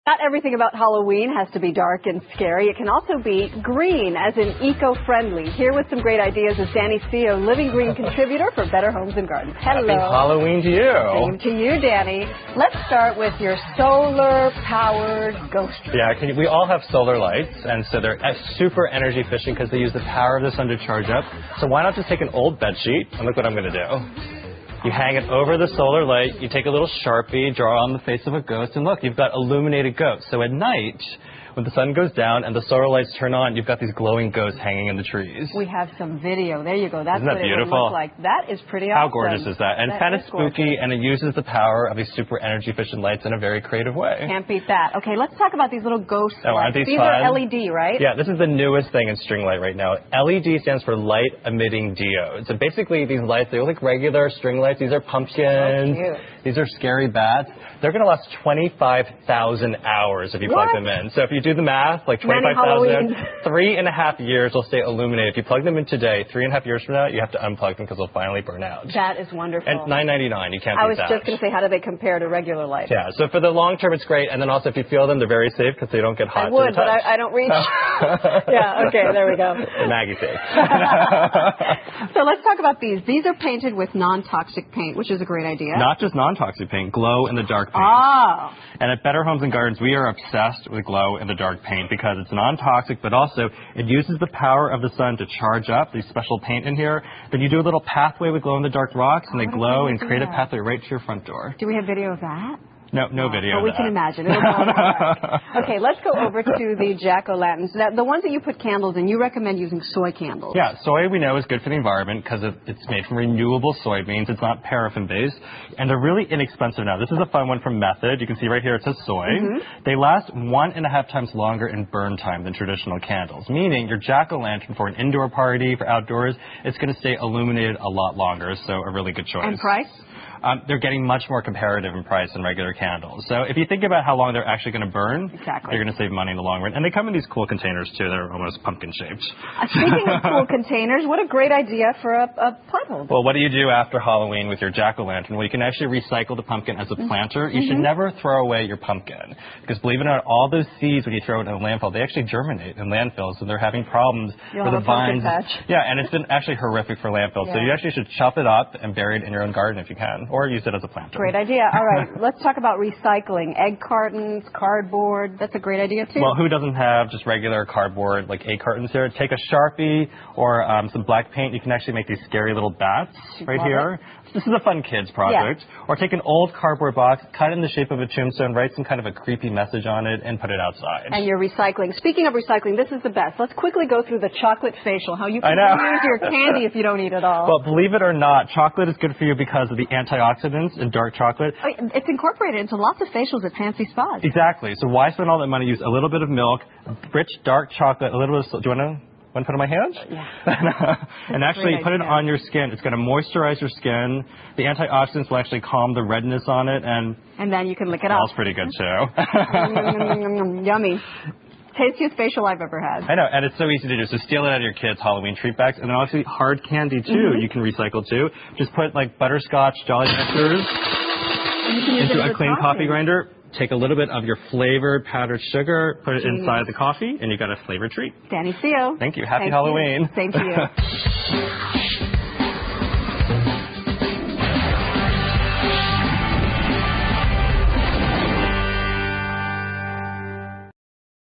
Not everything about Halloween has to be dark and scary. It can also be green, as in eco-friendly. Here with some great ideas is Danny Seo, Living Green contributor for Better Homes and Gardens. Hello. Happy Halloween to you. Same to you, Danny. Let's start with your solar-powered ghost tree. Yeah, we all have solar lights, and so they're super energy efficient because they use the power of the sun to charge up. So why not just take an old bed sheet, and look what I'm going to do. You hang it over the solar light, you take a little Sharpie, draw on the face of a ghost, and look, you've got illuminated ghosts. So at night, when the sun goes down and the solar lights turn on, you've got these glowing ghosts hanging in the trees. We have some video. There you go. That's Isn't that what beautiful? It would look like. That is pretty awesome. How gorgeous is that? And it's kind of spooky, and it uses the power of these super energy efficient lights in a very creative way. Can't beat that. Okay, let's talk about these little ghost lights. Aren't these fun? Are LED, right? Yeah, this is the newest thing in string light right now. LED stands for light emitting diodes. So basically these lights, they look like regular string lights. These are pumpkins. So these are scary bats. They're going to last 25,000 hours if you plug them in. So if you do the math, like 25,000, 3.5 years will stay illuminated. If you plug them in today, 3.5 years from now, you have to unplug them because they'll finally burn out. That is wonderful. And $9.99, you can't beat that. I was just going to say, how do they compare to regular lights? Yeah, so for the long term, it's great. And then also if you feel them, they're very safe because they don't get hot. I would, but I don't reach. Yeah, okay, there we go. Maggie safe. So let's talk about these. These are painted with non-toxic paint, which is a great idea. Not just non-toxic paint, glow-in-the-dark paint. Oh. And at Better Homes and Gardens, we are obsessed with glow-in-the-dark paint because it's non-toxic, but also it uses the power of the sun to charge up these special paint in here. Then you do a little pathway with glow-in-the-dark rocks, and they glow and create a pathway right to your front door. Do we have video of that? No video. But we can imagine. It'll go in the dark. Okay, let's go over to the jack-o'-lanterns. The ones that you put candles in, you recommend using soy candles. Yeah, soy we know is good for the environment because it's made from renewable soybeans. It's not paraffin-based. And they're really inexpensive now. This is a fun one from Method. You can see right here it says soy. They last 1.5 times longer in burn time than traditional candles, meaning your jack-o'-lantern for an indoor party, for outdoors, it's going to stay illuminated a lot longer, so a really good choice. And price? They're getting much more comparative in price than regular candles. So if you think about how long they're actually going to burn, you're going to save money in the long run. And they come in these cool containers, too. They're almost pumpkin-shaped. Speaking of cool containers, what a great idea for a plant holder. Well, what do you do after Halloween with your jack-o'-lantern? Well, you can actually recycle the pumpkin as a planter. You should never throw away your pumpkin. Because believe it or not, all those seeds, when you throw it in a landfill, they actually germinate in landfills. So they're having problems with the vines. Yeah, and it's been actually horrific for landfills. So you actually should chop it up and bury it in your own garden if you can. Or use it as a planter. Great idea. All right, let's talk about recycling. Egg cartons, cardboard. That's a great idea, too. Well, who doesn't have just regular cardboard, like egg cartons here? Take a Sharpie or some black paint. You can actually make these scary little bats right here. This is a fun kids project. Yeah. Or take an old cardboard box, cut it in the shape of a tombstone, write some kind of a creepy message on it, and put it outside. And you're recycling. Speaking of recycling, this is the best. Let's quickly go through the chocolate facial, how you can use your candy if you don't eat it all. Well, believe it or not, chocolate is good for you because of the antioxidants in dark chocolate. It's incorporated into lots of facials at fancy spas. Exactly. So why spend all that money? Use a little bit of milk, rich dark chocolate, a little bit of... Do you want to put it on my hands? Yeah. And actually put it on your skin. It's going to moisturize your skin. The antioxidants will actually calm the redness on it. And then you can lick it up. Smells pretty good, too. Yummy. Tastiest facial I've ever had. I know, and it's so easy to do. So steal it out of your kids' Halloween treat bags. And then obviously hard candy, too, you can recycle, too. Just put, like, butterscotch, Jolly Ranchers into a clean coffee grinder. Take a little bit of your flavored powdered sugar, put it inside the coffee, and you got a flavored treat. Danny Seo. Thank you. Happy Halloween. Same to you.